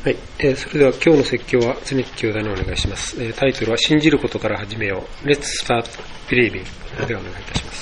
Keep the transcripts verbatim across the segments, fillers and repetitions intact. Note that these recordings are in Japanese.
はい、えー、それでは今日の説教は常木兄弟にお願いします。えー、タイトルは信じることから始めよう Let's start believing でお願いいたします。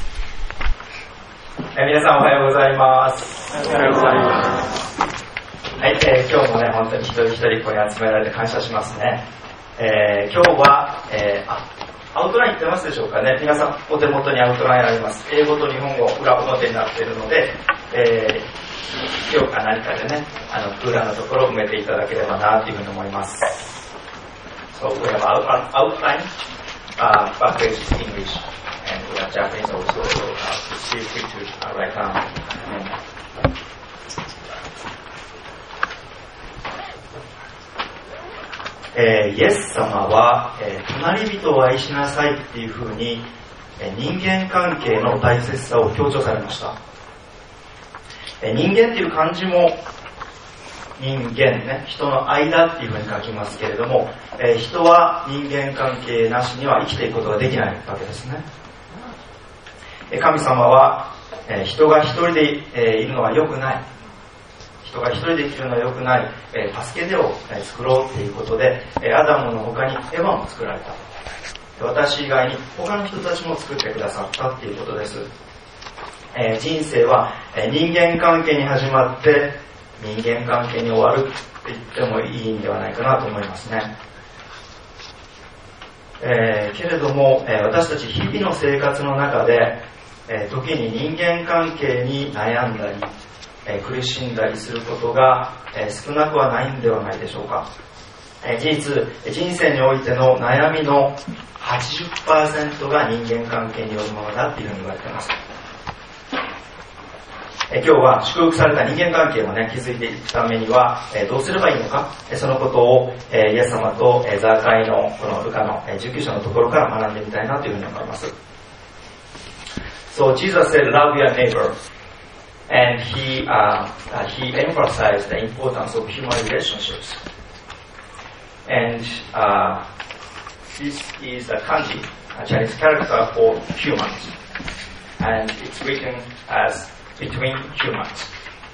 えー、皆さんおはようございます。 おはようございます。 はい、えー、今日もね本当に一人一人ここに集められて感謝しますね。えー、今日は、えー、あアウトライン出ますでしょうかね。皆さんお手元にアウトラインあります。英語と日本語裏表になっているので、えー今日か何かでね、あの裏のところを埋めていただければなというふうに思います。So we have out, outline, uh, but it's English, and we have Japanese also, so uh, feel free to uh, write down. えー、イエス様は、えー、隣人を愛しなさいっていうふうに、えー、人間関係の大切さを強調されました。人間っていう漢字も人間ね、人の間っていうふうに書きますけれども、えー、人は人間関係なしには生きていくことができないわけですね。神様は、えー、人が一人で、えー、いるのは良くない。人が一人で生きるのは良くない。えー、助け手を、えー、作ろうっていうことで、えー、アダムの他にエヴァも作られた。私以外に他の人たちも作ってくださったっていうことです。えー、人生は、えー、人間関係に始まって人間関係に終わるって言ってもいいんではないかなと思いますね。えー、けれども、えー、私たち日々の生活の中で、えー、時に人間関係に悩んだり、えー、苦しんだりすることが、えー、少なくはないんではないでしょうか。えー、事実人生においての悩みの はちじゅっパーセント が人間関係によるものだっていうふうに言われています。え今日は祝福された人間関係をね築いていくためには、えどうすればいいのか、えそのことを、えイエス様と、えザーカイのこのルカの、えじゅうきゅう章のところから学んでみたいなというふうに思います。So Jesus said, "Love your neighbor," and he uh, uh, he emphasized the importance of human relationships. And uh, this is a kanji, a Chinese character for humans, and it's written as between humans.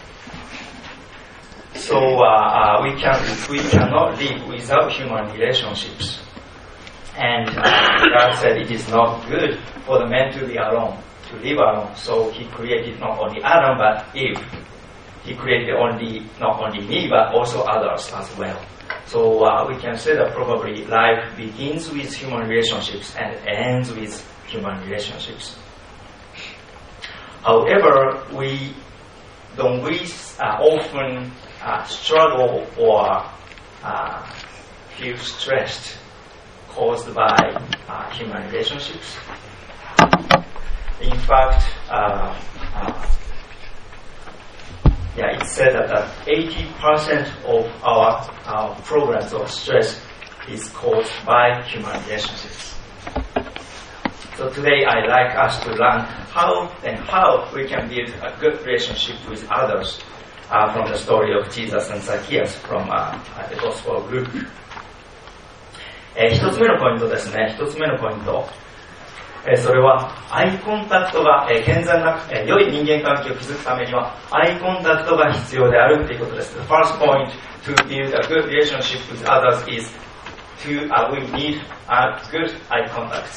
So uh, uh, we can we cannot live without human relationships. And uh, God said it is not good for the man to be alone, to live alone. So He created not only Adam but Eve. He created only not only me but also others as well. So uh, we can say that probably life begins with human relationships and ends with human relationships. However, we don't we uh, often uh, struggle or uh, feel stressed caused by uh, human relationships. In fact, uh, uh, yeah, it's said that, that eighty percent of our, our problems or stress is caused by human relationships. So today I'd like us to learn how and how we can build a good relationship with others uh, from the story of Jesus and Zacchaeus from uh, the Gospel of Luke. えー、一つ目のポイントですね。一つ目のポイント。えー、それはアイコンタクトが、えー、健全な、えー、良い人間関係を築くためにはアイコンタクトが必要であるということです。The first point to build a good relationship with others is to uh, we need a good eye contact.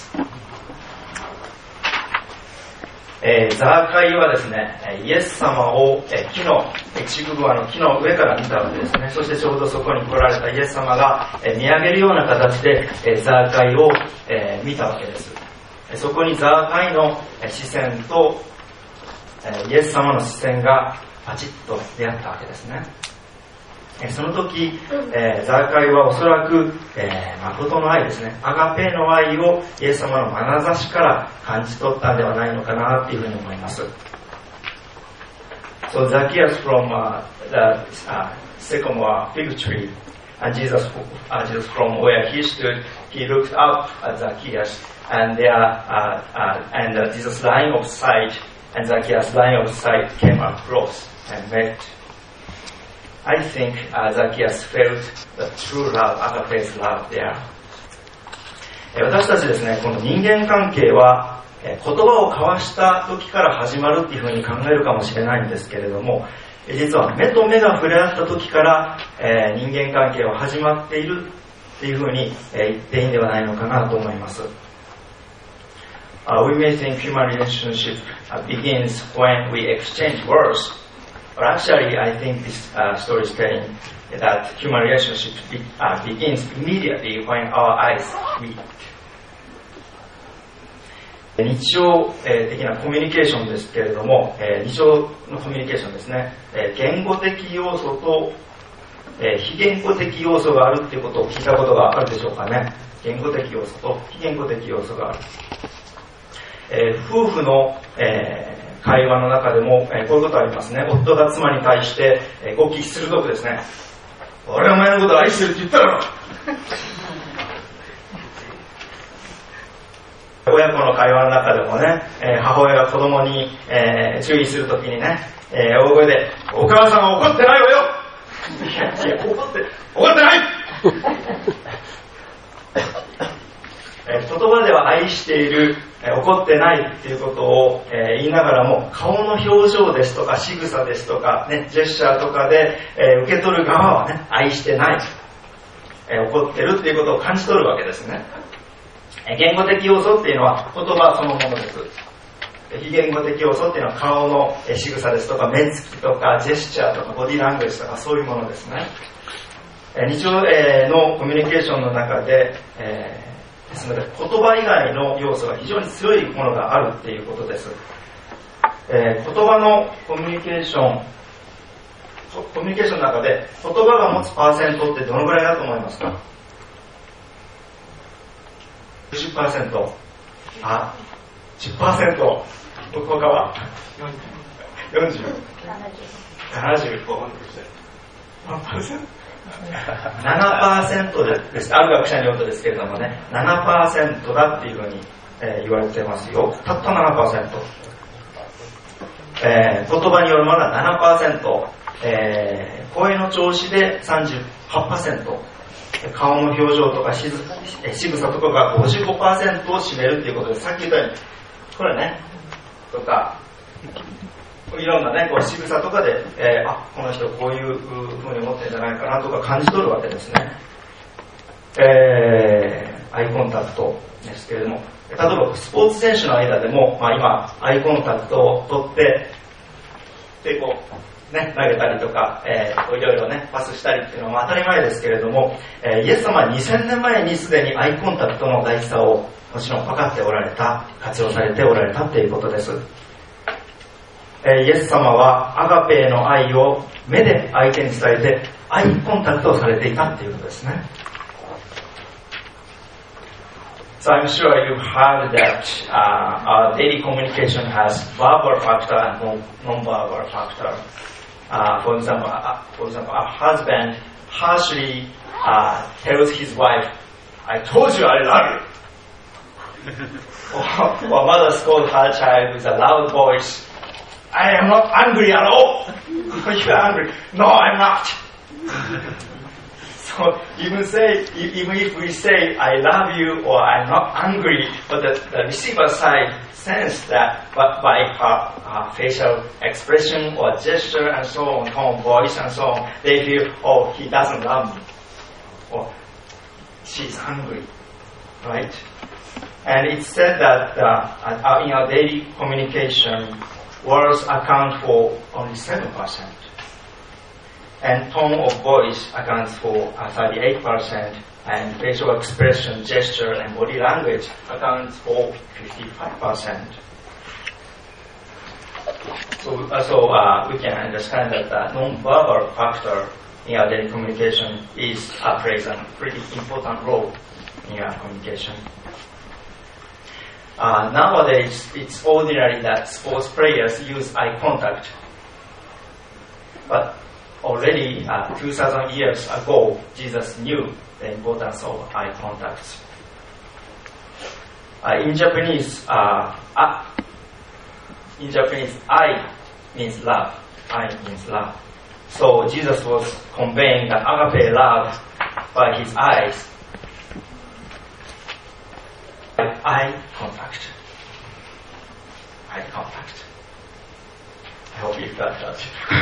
えー、ザーカイはですね、イエス様を、えー、木の、チググアの木の上から見たわけですね。そしてちょうどそこに来られたイエス様が、えー、見上げるような形で、えー、ザーカイを、えー、見たわけです。えー、そこにザーカイの、えー、視線と、えー、イエス様の視線がパチッと出会ったわけですね。その時、えー、ザーカイはおそらく、えー、誠の愛ですね、アガペの愛をイエス様の眼差しから感じ取ったんではないのかなというふうに思います。So Zacchaeus from uh, the uh, sycamore fig tree, and Jesus, uh, Jesus from where he stood, he looked up at Zacchaeus, and there, uh, uh, and uh, Jesus line of sight, and Zacchaeus line of sight came across and met.I think uh, Zacchaeus felt the true love, agape's love there. 私たちですね、この人間関係は言葉を交わした時から始まるっていうふうに考えるかもしれないんですけれども、 実は目と目が触れ合った時から、えー、人間関係は始まっているっていうふうに、えー、言っていいんではないのかなと思います。Uh, we may think human relationship uh, begins when we exchange words, but actually I think this uh, story is telling that human relationship be, uh, begins immediately when our eyes meet. 日常的なコミュニケーションですけれども、日常のコミュニケーションですね、言語的要素と非言語的要素があるっていうことを聞いたことがあるでしょうかね。言語的要素と非言語的要素がある。えー、夫婦の、えー、会話の中でも、えー、こういうことありますね。夫が妻に対して、えー、語気鋭くですね、俺はお前のことを愛してるって言ったろ親子の会話の中でもね、えー、母親が子供に、えー、注意するときにね、えー、大声でお母さんは怒ってないわよいやいや怒って怒ってないえー、言葉では愛している、えー、怒ってないっていうことを、えー、言いながらも顔の表情ですとか仕草ですとか、ね、ジェスチャーとかで、えー、受け取る側はね愛してない、えー、怒ってるっていうことを感じ取るわけですね。えー、言語的要素っていうのは言葉そのものです。非言語的要素っていうのは顔の仕草ですとか目つきとかジェスチャーとかボディランゲージとかそういうものですね。えー、日常、えー、のコミュニケーションの中で、えーですので言葉以外の要素が非常に強いものがあるっていうことです。えー、言葉のコミュニケーションコミュニケーションの中で言葉が持つパーセントってどのぐらいだと思いますか？ きゅうじゅっパーセント あ、じゅっパーセント 他はよんじゅう ななじゅう 何パーセントななパーセント です。ある学者によるとですけれどもね、ななパーセント だっていうふうに、えー、言われてますよ。たった ななパーセント。えー、言葉によるものは ななパーセント、えー、声の調子で さんじゅうはちパーセント、顔の表情とかしず仕草とかが ごじゅうごパーセント を占めるっていうことで、さっき言ったようにこれねとかいろんなねこう仕草とかで、えー、あこの人こういうふうに思ってるんじゃないかなとか感じ取るわけですね。えー、アイコンタクトですけれども、例えばスポーツ選手の間でも、まあ、今アイコンタクトを取ってでこう、ね、投げたりとか、えー、いろいろねパスしたりっていうのは当たり前ですけれども、えー、イエス様はにせんねんまえにすでにアイコンタクトの大事さをもちろん分かっておられた、活用されておられたということです。イエス様はアガペーの愛を目で相手に伝えてアイコンタクトをされていたということですね。So I'm sure you've heard that uh, our daily communication has verbal factor and non-verbal factor. Uh, for example, uh, for example, a husband harshly uh, tells his wife, "I told you I love you." or, or mother scolds her child with a loud voice.I am not angry at all. You are angry. No, I'm not. So even say, even if we say I love you or I'm not angry, but the, the receiver side sense that but by her, her facial expression or gesture and so on, tone, voice and so on, they feel, oh, he doesn't love me, or she's angry, right? And it's said that uh, in our daily communication,Words account for only seven percent, and tone of voice accounts for uh, thirty-eight percent, and facial expression, gesture, and body language accounts for fifty-five percent. So, uh, so uh, we can understand that the non-verbal factor in our daily communication is uh, plays a pretty important role in our communication.Uh, nowadays, it's ordinary that sports players use eye contact. But already uh, two thousand years ago, Jesus knew the importance of eye contact. Uh, in Japanese, uh, uh, in Japanese, eye means love. Eye means love. So Jesus was conveying the agape love by his eyes.Eye contact. Eye contact. I hope you got that.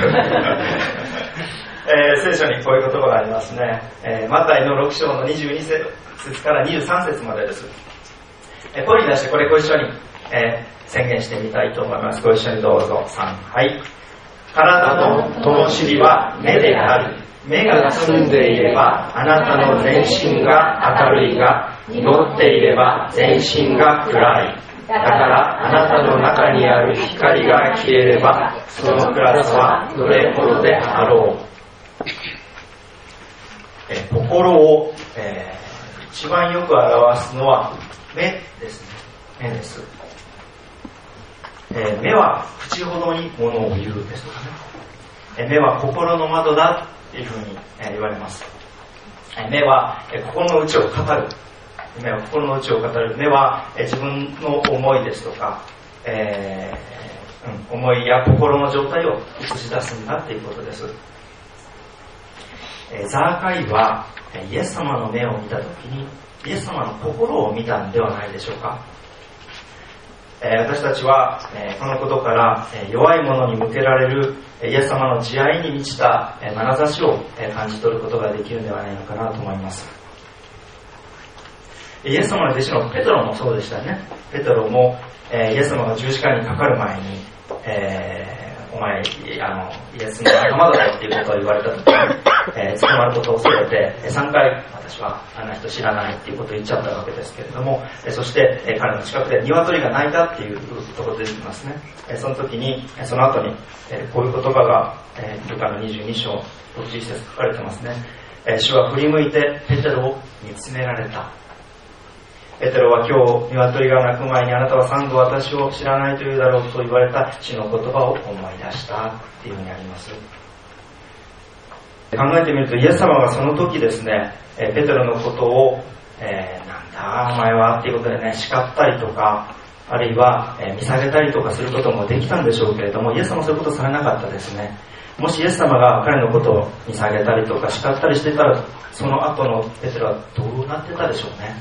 えー、聖書にこういう言葉がありますね。えー、マタイのろく章のにじゅうに節からにじゅうさん節までです。えー、声に出してこれご一緒に、えー、宣言してみたいと思います。ご一緒にどうぞ。さん、はい。体の灯火は目である。目が澄んでいればあなたの全身が明るいが、濁っていれば全身が暗い。だからあなたの中にある光が消えれば、その暗さはどれほどであろう。え心を、えー、一番よく表すのは目ですね。目です。えー、目は口ほどにものを言うですとかね。えー、目は心の窓だっていうふうに、えー、言われます。えー、目は、えー、心の内を語る。目は心の内を語る。目は、えー、自分の思いですとか、えーうん、思いや心の状態を映し出すんだっていうことです。えー、ザーカイは、えー、イエス様の目を見たときにイエス様の心を見たんではないでしょうか。えー、私たちは、えー、このことから、えー、弱い者に向けられる、えー、イエス様の慈愛に満ちた、えー、眼差しを、えー、感じ取ることができるのではないのかなと思います。イエス様の弟子のペトロもそうでしたね。ペトロも、えー、イエス様が十字架にかかる前に、えー、お前あのイエスの仲間だよっていうことを言われたときに、えー、捕まることを恐れてさんかい私はあんな人知らないっていうことを言っちゃったわけですけれども、えー、そして、えー、彼の近くで鶏が鳴いたっていうところで出てきますね。えー、その時にその後に、えー、こういう言葉が、えー、ルカのにじゅうに章ろくじゅういち節書かれてますね。えー、主は振り向いてペテロを見つめられた。ペテロは今日鶏が鳴く前にあなたは三度私を知らないというだろうと言われた主の言葉を思い出したっていうふうにあります。考えてみるとイエス様がその時ですね、ペテロのことを、えー、なんだお前はっていうことでね叱ったりとか、あるいは、えー、見下げたりとかすることもできたんでしょうけれども、イエス様はそういうことされなかったですね。もしイエス様が彼のことを見下げたりとか叱ったりしてたら、その後のペテロはどうなってたでしょうね。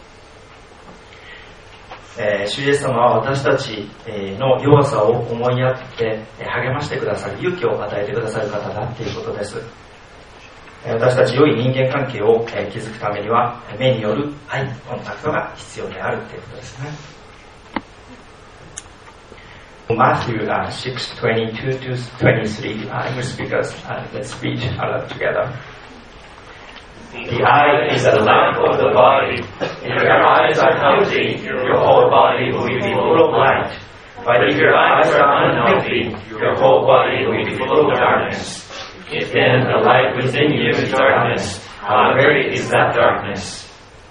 えー、主イエス様は私たちの弱さを思いやって励ましてくださる、勇気を与えてくださる方だということです。私たち良い人間関係を築くためには目によるアイコンタクトが必要であるということですね。Matthew uh, six twenty-two to twenty-three, uh, English speakers, uh, let's read aloud together. The eye is the lamp of the body. If your eyes are healthy, your whole body will be full of light. But if your eyes are unhealthy, your whole body will be full of darkness. If then the light within you is darkness, how great is that darkness?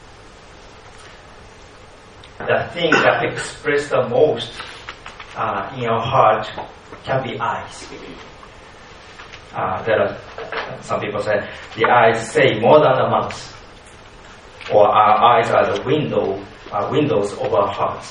The thing that expresses the most uh, in your heart can be eyes. Uh, there are some people say the eyes say more than the mouth, or our eyes are the window, uh, windows of our hearts.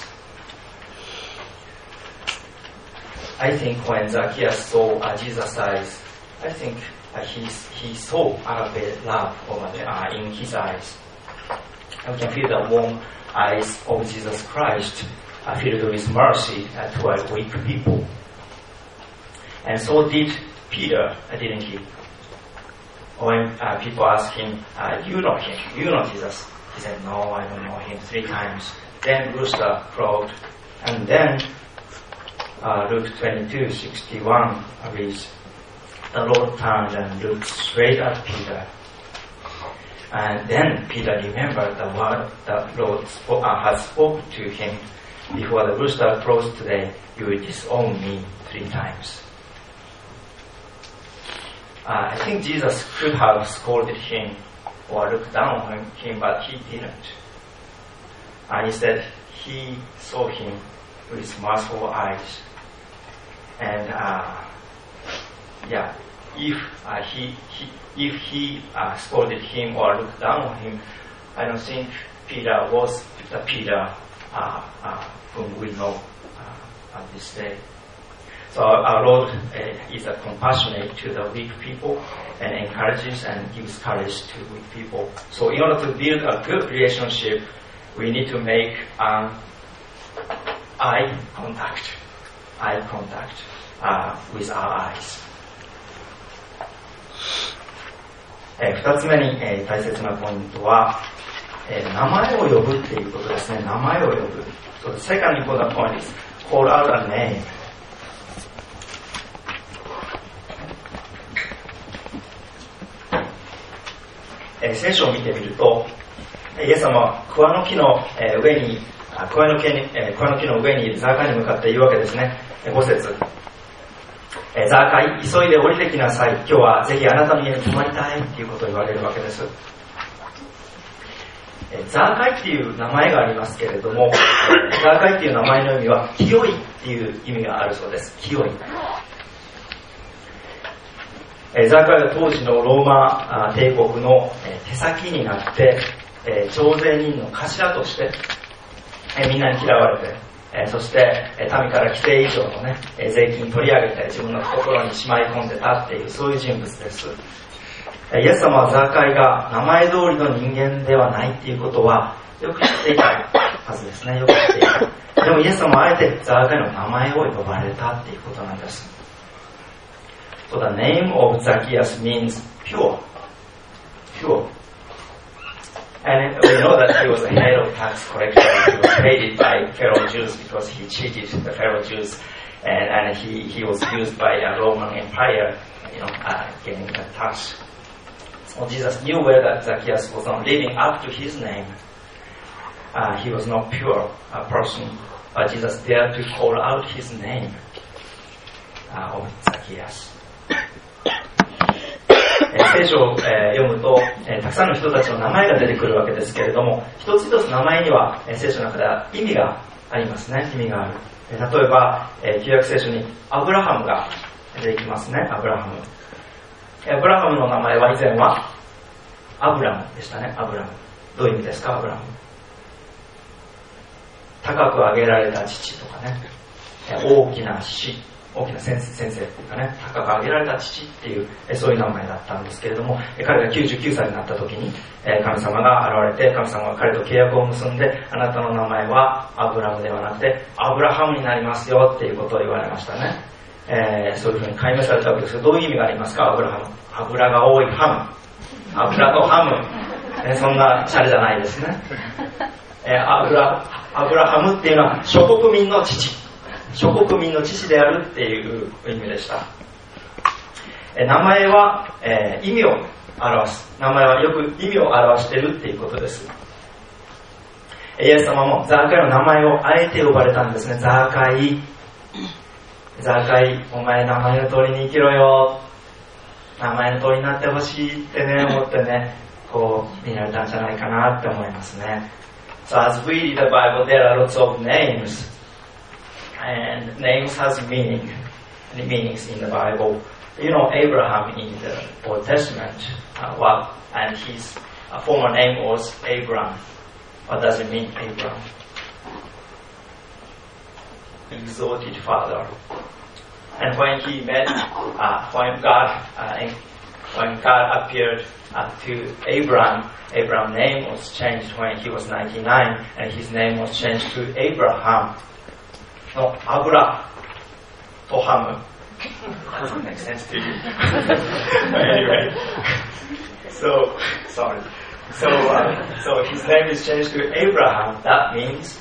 I think when Zacchaeus saw uh, Jesus' eyes, I think uh, he he saw agape love over the, uh, in his eyes. And we can feel the warm eyes of Jesus Christ, uh, filled with mercy uh, toward weak people. And so did Peter, didn't he? When uh, people asked him, uh, you know him, you know Jesus. He said, no, I don't know him, three times. Then rooster crowed. And then uh, Luke twenty-two sixty-one reads, the Lord turned and looked straight at Peter. And then Peter remembered the word that Lord spoke, uh, had spoken to him. Before the rooster crows today, you will disown me three times. Uh, I think Jesus could have scolded him or looked down on him, but he didn't. Uh, instead, he saw him with merciful eyes. And uh, yeah, if uh, he, he if he uh, scolded him or looked down on him, I don't think Peter was the Peter uh, uh, whom we know uh, at this day. So our Lord uh, is uh, compassionate to the weak people and encourages and gives courage to weak people. So in order to build a good relationship, we need to make um, eye contact. Eye contact. uh, with our eyes. えー、二つ目に、えー、大切なポイントは、えー、名前を呼ぶっていうことですね。名前を呼ぶ。So the second important point is call out a name. えー、聖書を見てみると、イエス様は桑の木の上に、桑の木に、桑の木の上にいるザーカイに向かって言うわけですね。ご節。ザーカイ、急いで降りてきなさい。今日はぜひあなたの家に泊まりたいっていうことを言われるわけです。ザーカイっていう名前がありますけれども、ザーカイっていう名前の意味は清いっていう意味があるそうです。清い。ザーカイは当時のローマ帝国の手先になって、徴税人の頭としてみんなに嫌われて、そして民から規定以上の、ね、税金取り上げて自分の懐にしまい込んでたっていうそういう人物です。イエス様はザーカイが名前通りの人間ではないっていうことはよく知っていたはずですね。よく知っていた。でもイエス様はあえてザーカイの名前を呼ばれたっていうことなんです。So the name of Zacchaeus means pure. Pure. And we know that he was a head of tax collector. He was hated by fellow Jews because he cheated the fellow Jews, and, and he, he was used by a Roman Empire, you know, uh, getting the tax. So Jesus knew where that Zacchaeus was not living up to his name. Uh, he was not pure a person, but Jesus dared to call out his name uh, of Zacchaeus.聖書を読むとたくさんの人たちの名前が出てくるわけですけれども、一つ一つ名前には聖書の中では意味がありますね。意味がある。例えば旧約聖書にアブラハムが出てきますね。アブラハム。アブラハムの名前は以前はアブラムでしたね。アブラム。どういう意味ですか、アブラム。高く上げられた父とかね、大きな死。大きな先生、先生っていうかね、高く上げられた父っていう、そういう名前だったんですけれども、彼がきゅうじゅうきゅうさいになった時に、神様が現れて、神様が彼と契約を結んで、あなたの名前はアブラムではなくて、アブラハムになりますよっていうことを言われましたね。えー、そういうふうに解明されたわけですけど、どういう意味がありますか、アブラハム。油が多いハム。油とハム。えー、そんなシャレじゃないですね。えー、アブラ、アブラハムっていうのは諸国民の父。諸国民の父であるっていう意味でした。名前は、えー、意味を表す。名前はよく意味を表しているっていうことです。イエス様もザーカイの名前をあえて呼ばれたんですね。ザーカイ。ザーカイ、お前名前の通りに生きろよ。名前の通りになってほしいってね、思ってね、こう見られたんじゃないかなって思いますね。So as we read the Bible, there are lots of names.And names has meaning, meanings in the Bible. You know, Abraham in the Old Testament, uh, well, and his uh, former name was Abram. What does it mean, Abram? Exalted father. And when he met, uh, when God, uh, when God appeared uh, to Abram, Abram's name was changed when he was ninety-nine, and his name was changed to Abraham.の油とハム doesn't make sense to you. Anyway, so sorry. So, uh, so his name is changed to Abraham. That means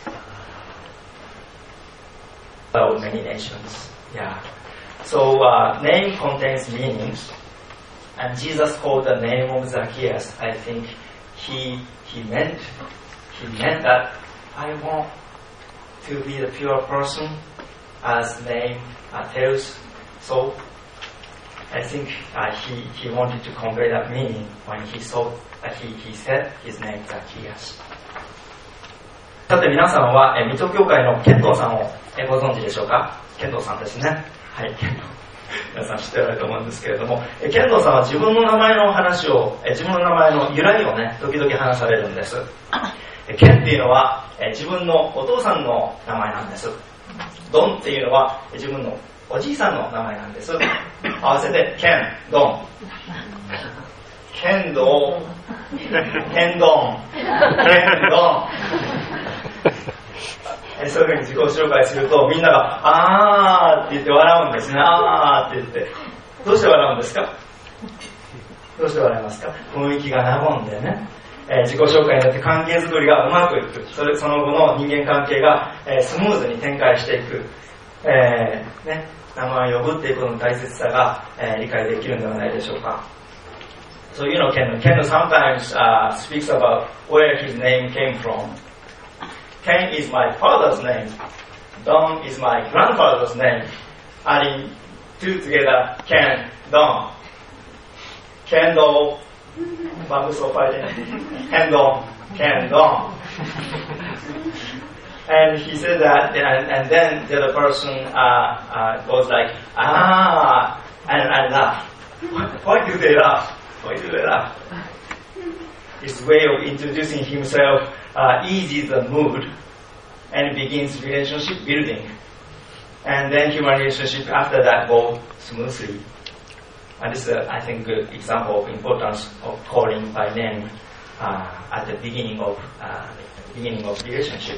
well, many nations. Yeah. So uh, name contains meanings, and Jesus called the name of Zacchaeus. I think he he meant he meant that I want.To be the pure person, as name uh, tells. So, I think uh, he he wanted to convey that meaning when he saw uh, he he said his name Zacchaeus. さて皆さんは、えー、水戸教会のケントさんを、えー、ご存知でしょうか。ケントさんですね。はい、ケント。皆さん知っておられると思うんですけれども、えー、ケントさんは自分の名前の話を、えー、自分の名前の由来をね、時々話されるんです。ケンっていうのは、えー、自分のお父さんの名前なんです。ドンっていうのは自分のおじいさんの名前なんです。合わせてケン、ドン。ケンドー、ケンドン、ケンドン。 そういうふうに自己紹介するとみんながあーって言って笑うんですね。あーって言って、どうして笑うんですか？どうして笑いますか？雰囲気が和んでね、えー、自己紹介によって関係づくりがうまくいく、それその後の人間関係が、えー、スムーズに展開していく、えーね、名前を呼ぶっていうことの大切さが、えー、理解できるんではないでしょうか。So you know, Ken, Ken sometimes uh, speaks about where his name came from. Ken is my father's name. Don is my grandfather's name. Adding two together, Ken, Don. Kendo, Babuso fighting. Kendo, Ken, Don. And he said that, and, and then the other person uh, uh, goes like, ah, and, and laugh. Why do they laugh? Why do they laugh? His way of introducing himself uh, eases the mood and begins relationship building. And then human relationship after that go smoothly. And this is, a, I think, good example of importance of calling by name uh, at the beginning of uh, beginning of relationship.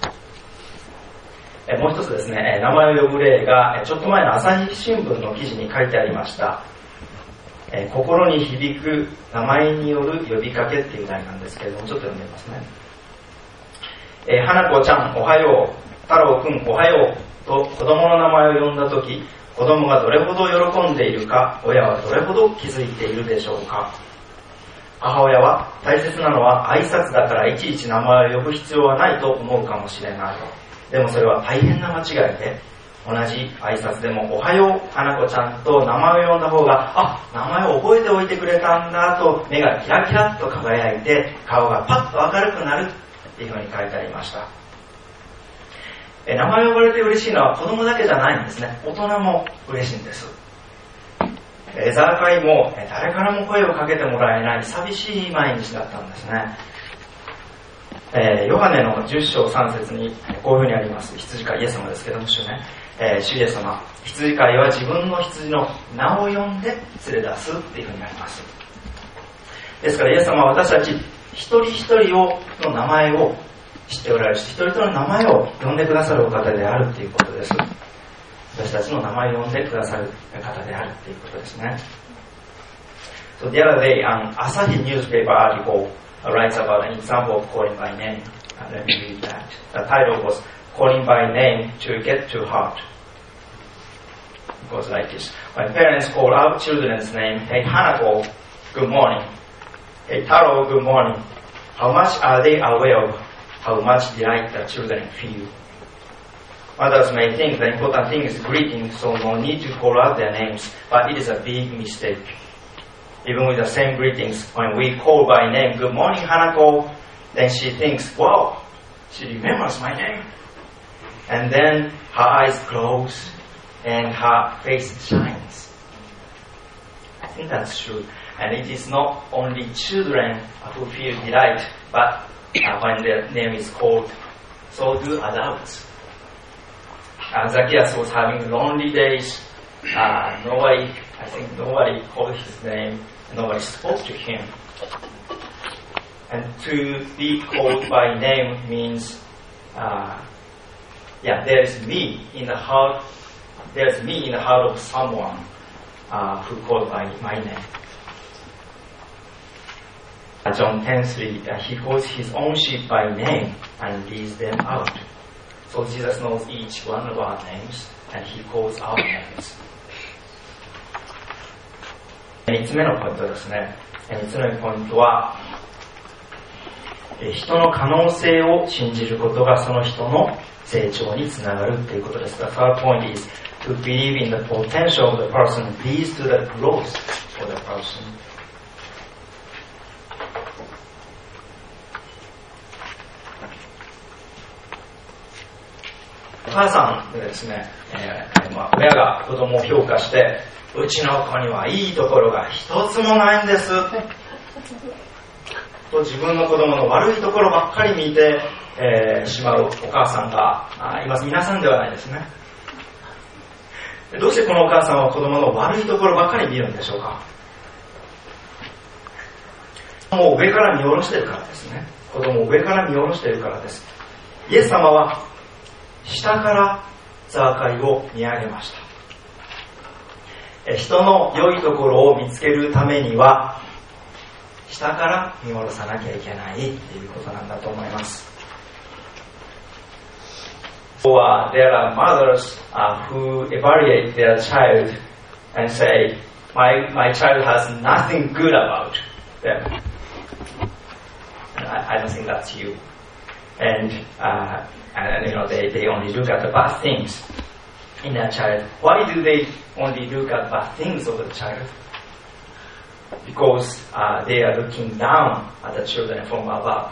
えもう一つですね、名前を呼ぶ例がちょっと前の朝日新聞の記事に書いてありました。えー、心に響く名前による呼びかけっていう題なんですけれども、ちょっと読んでみますね。えー、花子ちゃんおはよう、太郎くんおはようと子供の名前を呼んだとき、子供がどれほど喜んでいるか、親はどれほど気づいているでしょうか。母親は大切なのは挨拶だからいちいち名前を呼ぶ必要はないと思うかもしれない。でもそれは大変な間違いで、同じ挨拶でもおはよう花子ちゃんと名前を呼んだ方が、あ、名前を覚えておいてくれたんだと目がキラキラっと輝いて顔がパッと明るくなるっていうふうに書いてありました。え名前を呼ばれて嬉しいのは子供だけじゃないんですね。大人も嬉しいんです。エザー会も誰からも声をかけてもらえない寂しい毎日だったんですね。えー、ヨハネのじゅっ章さん節にこういうふうにあります。羊飼いイエス様ですけども、主ね、えー、主イエス様、羊飼いは自分の羊の名を呼んで連れ出すっていうふうになります。ですからイエス様は私たち一人一人をの名前を知っておられるし、一人一人の名前を呼んでくださるお方であるっていうことです。私たちの名前を呼んでくださる方であるっていうことですね。So the other day, an Asahi newspaper article writes about an example of calling by name. Uh, let me read that. The title was Calling by Name to Get to Heart. It goes like this. When parents call out children's name, hey Hanako, good morning. Hey Taro, good morning. How much are they aware of how much delight the children feel? Mothers may think the important thing is greeting, so no need to call out their names, but it is a big mistake. Even with the same greetings, when we call by name, good morning Hanako, then she thinks, wow, she remembers my name. And then her eyes close and her face shines. I think that's true. And it is not only children who feel delight, but uh, when their name is called, so do adults. Uh, Zacchaeus was having lonely days. Uh, nobody, I think nobody called his name. Nobody spoke to him. And to be called by name means, uh, yeah, there is me in the heart. There's me in the heart of someone uh, who called by my name. Uh, John ten three, uh, he calls his own sheep by name and leads them out. So Jesus knows each one of our names, and he calls our names. 三つ目のポイントですね。三つ目のポイントは、人の可能性を信じることがその人の成長につながるということです。The third point is to believe in the potential of the person leads to the growth of the person. お母さんでですね、えーまあ、親が子供を評価して、うちの子にはいいところが一つもないんですと自分の子供の悪いところばっかり見て、えー、しまうお母さんがいます。皆さんではないですね。どうしてこのお母さんは子供の悪いところばっかり見るんでしょうか。もう上から見下ろしているからですね。子供を上から見下ろしているからです。イエス様は下からザーカイを見上げました。人の良いところを見つけるためには下から見下ろさなきゃいけないっていうことなんだと思います。 So, uh, there are mothers uh, who evaluate their child and say, my, my child has nothing good about them. And I, I don't think that's you. And, uh, and you know, they, they only look at the bad things in their child. Why do they only look at bad things of the child? Because uh, they are looking down at the children from above.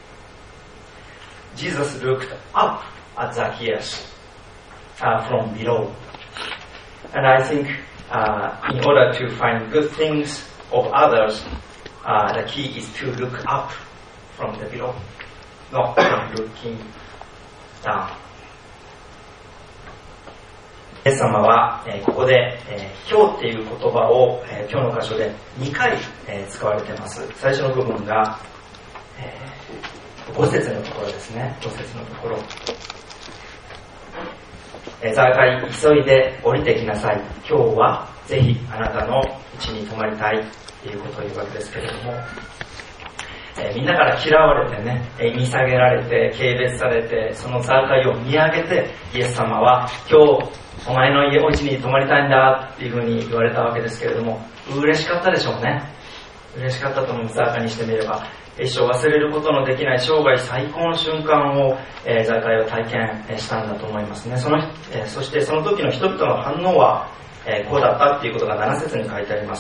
Jesus looked up at Zacchaeus uh, from below. And I think uh, in order to find good things of others, uh, the key is to look up from the below, not from looking down. イエス様は、えー、ここで、えー、今日っていう言葉を、えー、今日の箇所でにかい、えー、使われています。最初の部分が、えー、ご節のところですね。ご節のところ。えー、ザーカイ、急いで降りてきなさい。今日はぜひあなたの家に泊まりたいっていうことを言うわけですけれども、えー、みんなから嫌われてね、えー、見下げられて軽蔑されて、そのザーカイを見上げて、イエス様は今日お前の家お家に泊まりたいんだっていうふうに言われたわけですけれども、嬉しかったでしょうね。嬉しかったと思う。ザーカイにしてみれば一生忘れることのできない生涯最高の瞬間を、えー、ザーカイは体験したんだと思いますね。その、えー、そしてその時の人々の反応は、えー、こうだったっていうことがなな節に書いてあります。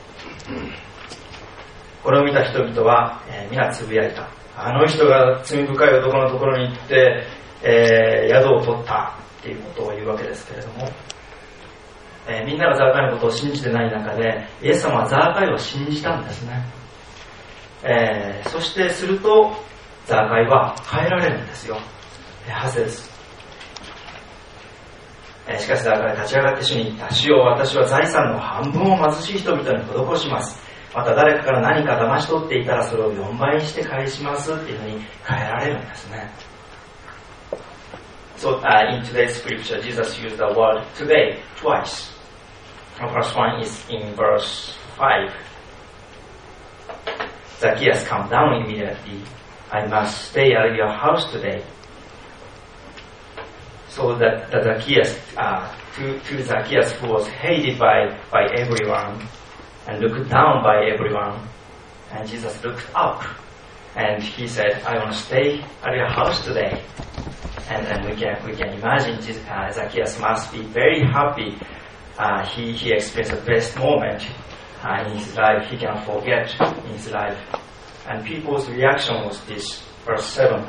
これを見た人々は、えー、皆つぶやいた。あの人が罪深い男のところに行って、えー、宿を取ったっていうことを言うわけですけれども、えー、みんながザーカイのことを信じてない中でイエス様はザーカイを信じたんですね。えー、そしてするとザーカイは変えられるんですよ。はずです。えー、しかしザーカイ立ち上がって主に言った。主よ、私は財産の半分を貧しい人々に施します。また誰かから何か騙し取っていたらそれをよんばいにして返しますっていうふうに変えられるんですね。So uh, in today's scripture, Jesus used the word today twice. The first one is in verse five. Zacchaeus, come down immediately. I must stay at your house today. So that the Zacchaeus, uh, to, to Zacchaeus who was hated by, by everyone and looked down by everyone, and Jesus looked up and he said, I want to stay at your house today. And then we can we can imagine Jesus, uh, Zacchaeus must be very happy. Uh, he he experienced the best moment uh, in his life. He cannot forget in his life. And people's reaction was this, verse seven.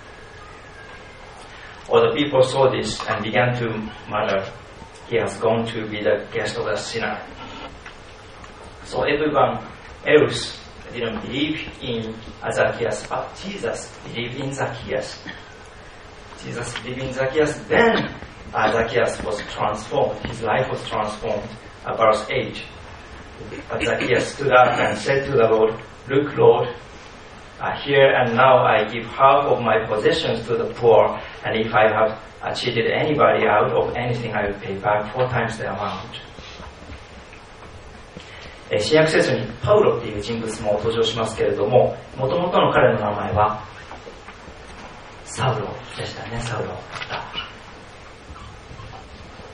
All the people saw this and began to mutter, he has gone to be the guest of a sinner. So everyone else didn't believe in Zacchaeus, but Jesus believed in Zacchaeus. Jesus believed in Zacchaeus, then uh, Zacchaeus was transformed. His life was transformed. Uh, verse eight. But Zacchaeus stood up and said to the Lord, look, Lord, uh, here and now I give half of my possessions to the poor, and if I have uh, cheated anybody out of anything, I will pay back four times the amount. えー、新約聖書にパウロっていう人物も登場しますけれども、もともとの彼の名前はサウロでしたね。サウロだった、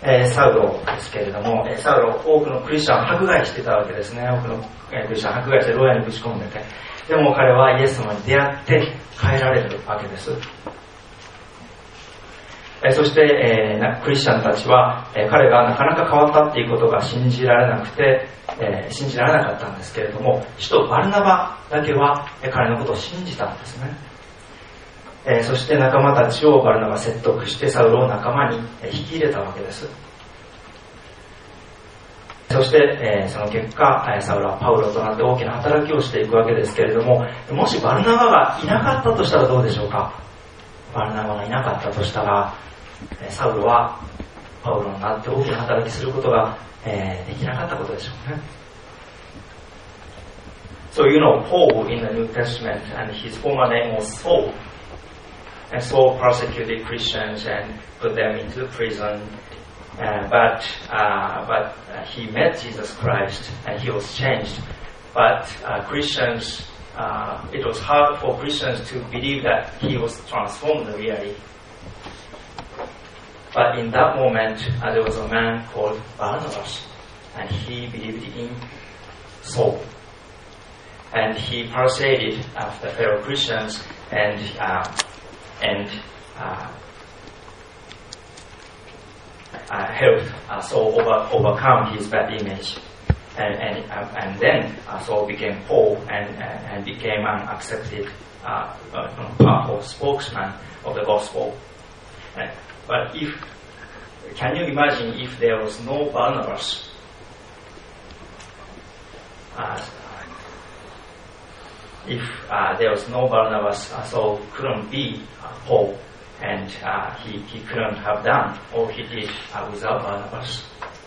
えー、サウロですけれども、えー、サウロ多くのクリスチャンを迫害してたわけですね。多くの、えー、クリスチャンを迫害して牢屋にぶち込んでて、でも彼はイエス様に出会って変えられるわけです。えー、そして、えー、クリスチャンたちは、えー、彼がなかなか変わったっていうことが信じられなくて、えー、信じられなかったんですけれども、使徒バルナバだけは、えー、彼のことを信じたんですね。えー、そして仲間たちをバルナバ説得してサウロを仲間に引き入れたわけです。そして、えー、その結果サウロはパウロとなって大きな働きをしていくわけですけれども、もしバルナバがいなかったとしたらどうでしょうか。バルナバがいなかったとしたらサウロはパウロになって大きな働きすることが、えー、できなかったことでしょうね。So you know Paul in the New Testament, and his former name was Saul. and so persecuted Christians and put them into prison. Uh, but uh, but uh, he met Jesus Christ and he was changed. But uh, Christians, uh, it was hard for Christians to believe that he was transformed really. But in that moment, uh, there was a man called Barnabas, and he believed in Saul. And he persuaded uh, the fellow Christians and uh, and uh, uh, helped uh, Saul over, overcome his bad image. And and, uh, and then uh, Saul became Paul and, and, and became an accepted, uh, uh, powerful spokesman of the gospel. Uh, but if, can you imagine if there was no Barnabas? Uh, if uh, there was no Barnabas, uh, Saul couldn't be uh, Paul, and uh, he, he couldn't have done all he did uh, without Barnabas.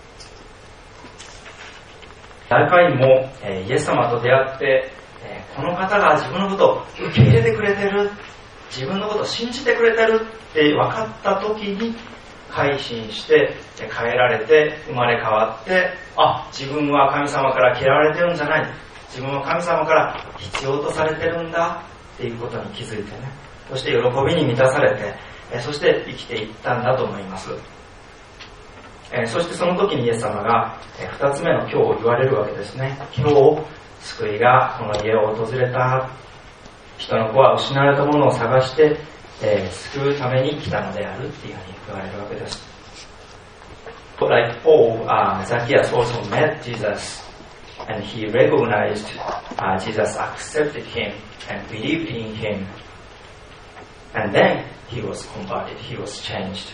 誰かにも、えー、イエス様と出会って、えー、この方が自分のことを受け入れてくれてる、自分のことを信じてくれてるって分かった時に改心して、えー、変えられて生まれ変わって、あ、自分は神様から嫌われてるんじゃない、自分は神様から必要とされてるんだっていうことに気づいてね、そして喜びに満たされて、えー、そして生きていったんだと思います。えー、そしてその時にイエス様が、えー、二つ目の今日を言われるわけですね。今日救いがこの家を訪れた。人の子は失われたものを探して、えー、救うために来たのであるっていうふうに言われるわけです。Like Paul, uh, Zacchaeus also met Jesus and he recognized uh, Jesus accepted him and believed in him, and then he was converted, he was changed.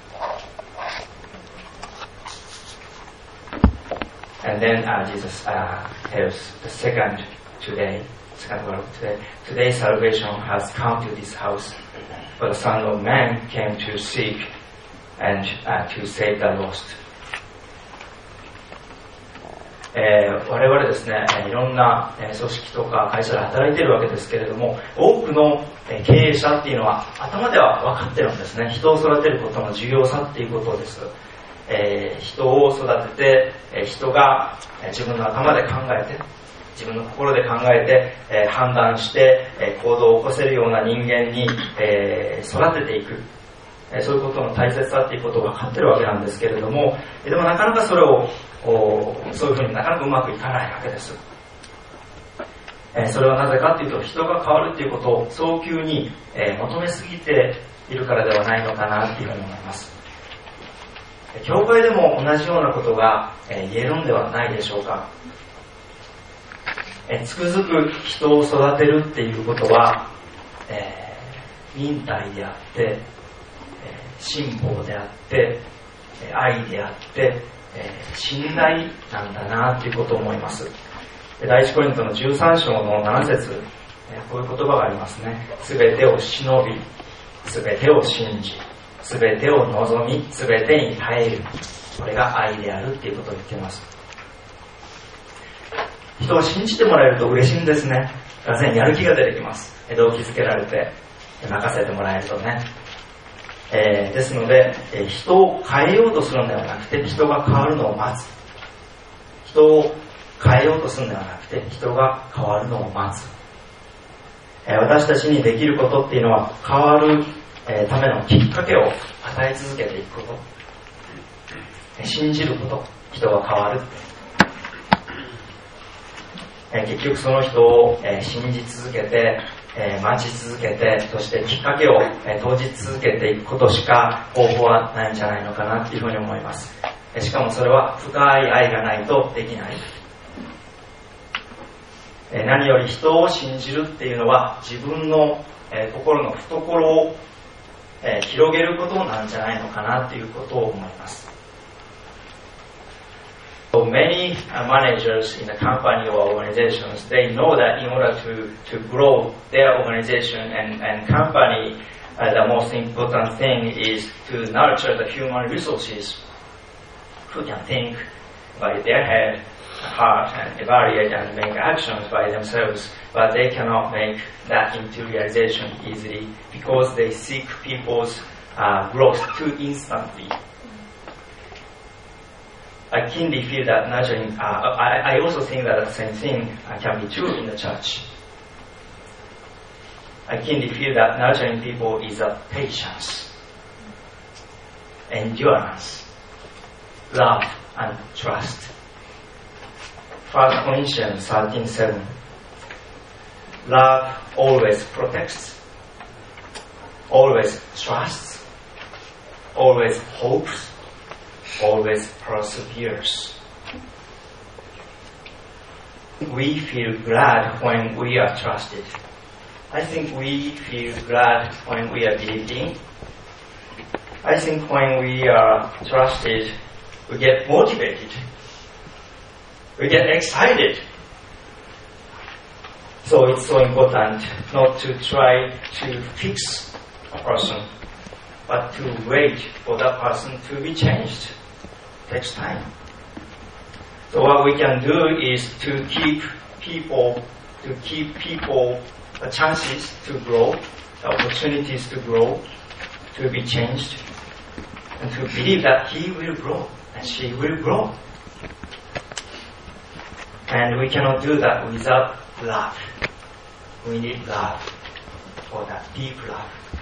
And then uh, Jesus uh, tells the second today, second word today, today salvation has come to this house, for the Son of Man came to seek and uh, to save the lost. えー、我々ですね、いろんな組織とか会社で働いているわけですけれども、多くの経営者っていうのは頭では分かってるんですね。人を育てることの重要さっていうことです。えー、人を育てて、えー、人が、えー、自分の頭で考えて、自分の心で考えて、えー、判断して、えー、行動を起こせるような人間に、えー、育てていく、えー、そういうことの大切さっていうことを分かってるわけなんですけれども、えー、でもなかなかそれをそういうふうになかなかうまくいかないわけです。えー、それはなぜかというと、人が変わるということを早急に、えー、求めすぎているからではないのかなというふうに思います。教会でも同じようなことが言えるんではないでしょうか。つくづく人を育てるっていうことは、えー、忍耐であって、信仰であって、愛であって、信頼なんだなということを思います。第一コリントのじゅうさん章のなな節、こういう言葉がありますね。すべてを忍び、すべてを信じ、すべてを望み、すべてに耐える。これが愛であるっていうことを言っています。人を信じてもらえると嬉しいんですね。がぜんやる気が出てきます。動機づけられて任せてもらえるとね。えー、ですので、えー、人を変えようとするのではなくて、人が変わるのを待つ。人を変えようとするのではなくて、人が変わるのを待つ。えー、私たちにできることっていうのは、変わるえー、ためのきっかけを与え続けていくこと、えー、信じること、人が変わるって、えー、結局その人を、えー、信じ続けて、えー、待ち続けて、そしてきっかけを、えー、投じ続けていくことしか方法はないんじゃないのかなっていうふうに思います。えー、しかもそれは深い愛がないとできない。えー、何より人を信じるっていうのは自分の、えー、心の懐をえー、広げることなんじゃないのかなということを思います。So many uh, managers in the company or organizations, they know that in order to, to grow their organization and, and company, uh, the most important thing is to nurture the human resources who can think by their head heart and evaluate and make actions by themselves, but they cannot make that into realization easily because they seek people's uh, growth too instantly. I keenly feel that nurturing, uh, I, I also think that the same thing uh, can be true in the church. I keenly feel that nurturing people is a patience, endurance, love, and trust. First Corinthians thirteen seven. Love always protects, always trusts, always hopes, always perseveres. We feel glad when we are trusted. I think we feel glad when we are believed in. I think when we are trusted, we get motivated. We get excited. So it's so important not to try to fix a person, but to wait for that person to be changed. It takes time. So what we can do is to keep people, to keep people the chances to grow, the opportunities to grow, to be changed, and to believe that he will grow and she will grow. And we cannot do that without love. We need love, for that deep love.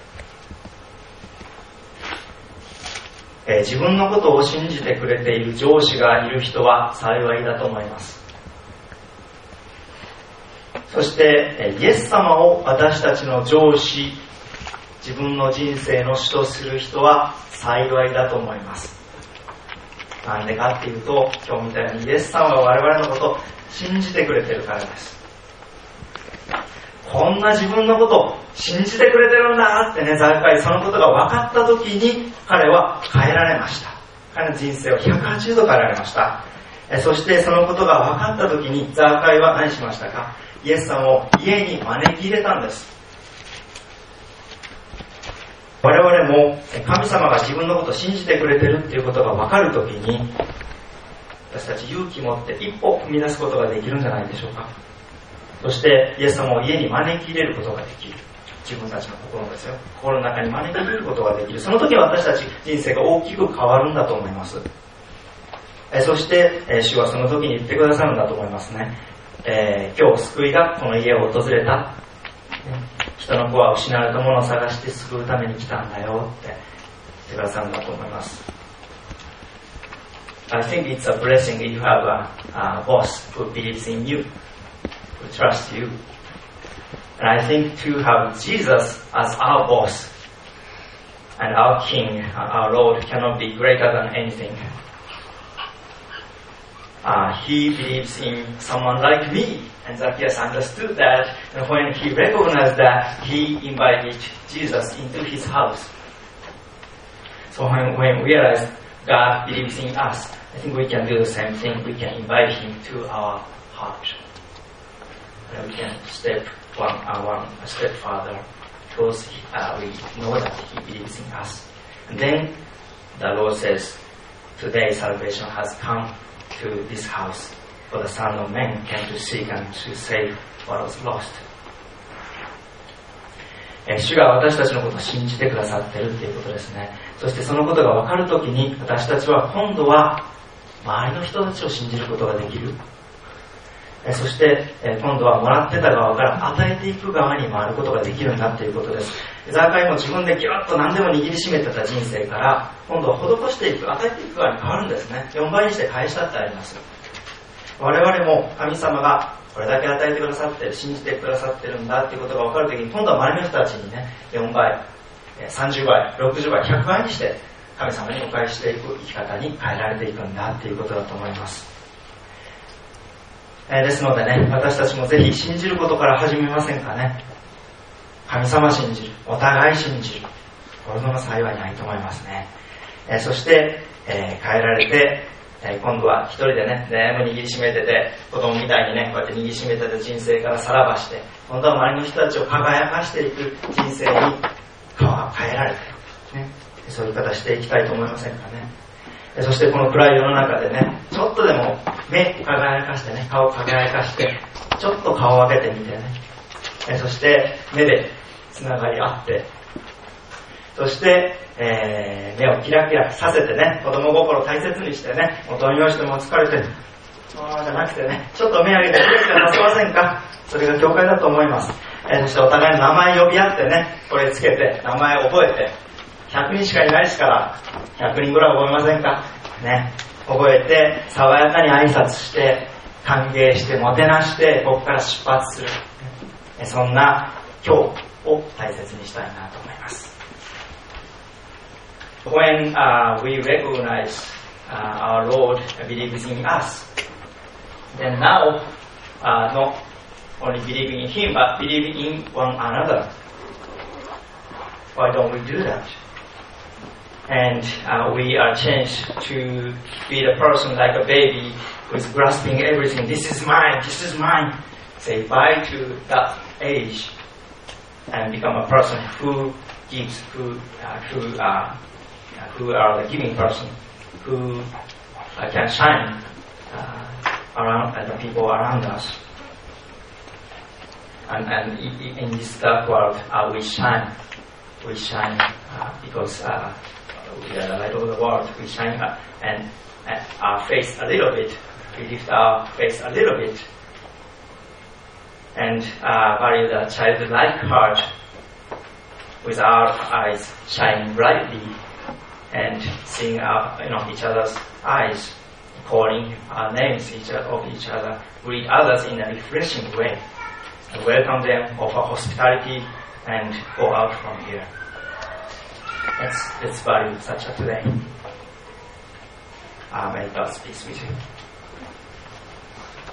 えー、自分のことを信じてくれている上司がいる人は幸いだと思います。そして、イエス様を私たちの上司、自分の人生の主とする人は幸いだと思います。なんでかっていうと、今日みたいにイエス様が我々のことを信じてくれてるからです。こんな自分のことを信じてくれてるんだってね、ザッカイそのことが分かった時に彼は変えられました。彼の人生をひゃくはちじゅうど変えられました。えそしてそのことが分かった時にザッカイは何しましたか？イエス様を家に招き入れたんです。我々も神様が自分のことを信じてくれてるっていうことが分かるときに、私たち勇気持って一歩踏み出すことができるんじゃないでしょうか。そしてイエス様を家に招き入れることができる。自分たちの心ですよ。心の中に招き入れることができる。その時私たち人生が大きく変わるんだと思います。えそしてえ主はその時に言ってくださるんだと思いますね。えー、今日救いがこの家を訪れた。人の子は失われたものを探して救うために来たんだよって言ってくださるんだと思います。I think it's a blessing if you have a, a boss who believes in you, who trusts you. And I think to have Jesus as our boss and our King, our Lord, cannot be greater than anything. Uh, he believes in someone like me, and Zacchaeus understood that, and when he recognized that, he invited Jesus into his house. So when, when we realize God believes in us, I think we can do the same thing. We can invite him to our heart. And we can step one, uh, one a step further, because uh, we know that he believes in us. And then the Lord says, today salvation has come to this house, for the Son of Man came to seek and to save what was lost. え主が私たちのことを信じてくださっているということですね。そしてそのことが分かるときに私たちは今度は周りの人たちを信じることができる。えそしてえ今度はもらってた側から与えていく側に回ることができるんだということです。ザーカイも自分でギュッと何でも握りしめてた人生から今度は施していく、与えていく側に変わるんですね。よんばいにして返したってあります。我々も神様がこれだけ与えてくださってる、信じてくださってるんだっていうことが分かるときに、今度は周りの人たちにね、よんばい、さんじゅうばい、ろくじゅうばい、ひゃくばいにして神様にお返ししていく生き方に変えられていくんだっていうことだと思います。えー、ですのでね、私たちもぜひ信じることから始めませんかね。神様信じる、お互い信じる、これの幸いないと思いますね。えー、そして、えー、変えられて、えー、今度は一人でね、全部握りしめてて、子供みたいにね、こうやって握りしめてた人生からさらばして、今度は周りの人たちを輝かしていく人生に変えられて、ね、そういう方していきたいと思いませんかね。 そしてこの暗い世の中でね、ちょっとでも目輝かしてね、顔輝かして、ちょっと顔を開けてみてね、そして目でつながり合って、そして、えー、目をキラキラさせてね、子供心を大切にしてね、おとりをしても疲れてる、そうじゃなくてね、ちょっと目上げてキラキラさせませんか。それが教会だと思います。えー、そしてお互いの名前呼び合ってね、これつけて、名前覚えて、ひゃくにんしかいないですから、ひゃくにんぐらい覚えませんかね。覚えて、爽やかに挨拶して、歓迎して、もてなして、ここから出発する。そんな今日を大切にしたいなと思います。When、uh, we recognize、uh, our Lord believes in us, then now, uh, not only believing in Him, but believing in one another. Why don't we do that? And uh, we are changed to be the person like a baby who is grasping everything. This is mine, this is mine. Say bye to that age and become a person who gives, who, uh, who, uh, who are the giving person, who uh, can shine uh, around uh, the people around us. And, and in this dark world, uh, we shine. We shine uh, because uh, we are the light of the world. We shine uh, and, and our face a little bit. We lift our face a little bit. And uh, value the childlike heart with our eyes shining brightly and seeing our, you know, each other's eyes, calling our names each of each other, greet others in a refreshing way, and welcome them, offer hospitality, and go out from here. Let's, let's value such a today. Uh, may God speak with you.